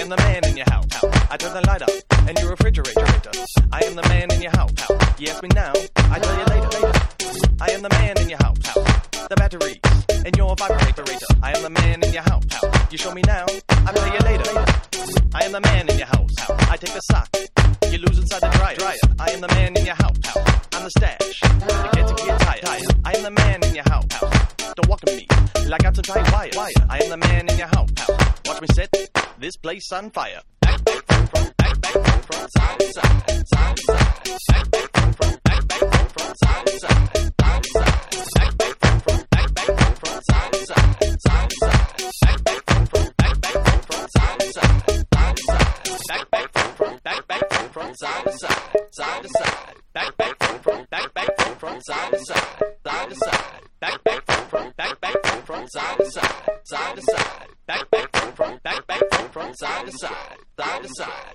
am the man in your house. I turn the light up and your refrigerator. I am the man in your house. You ask me now, I tell you later. I am the man in your house. The batteries in your vibrator. I am the man in your house. You show me now, I tell you later. I am the man in your house. I take the sock, you lose inside the dryer. I am the man in your house. I'm the stash, you get to get tired. I am the man in your house. Don't walk at me like I'm some tight wire. I am the man in your house. Watch me set this place on fire. Back from side to side, side to side. Back from side to side, side to side. Back from side to side, side to side. Back from side to side, side to side. Back from side to side, side to side. Back from side to side, side to side. Back from side to side, side to side. Back from side to side, side to side.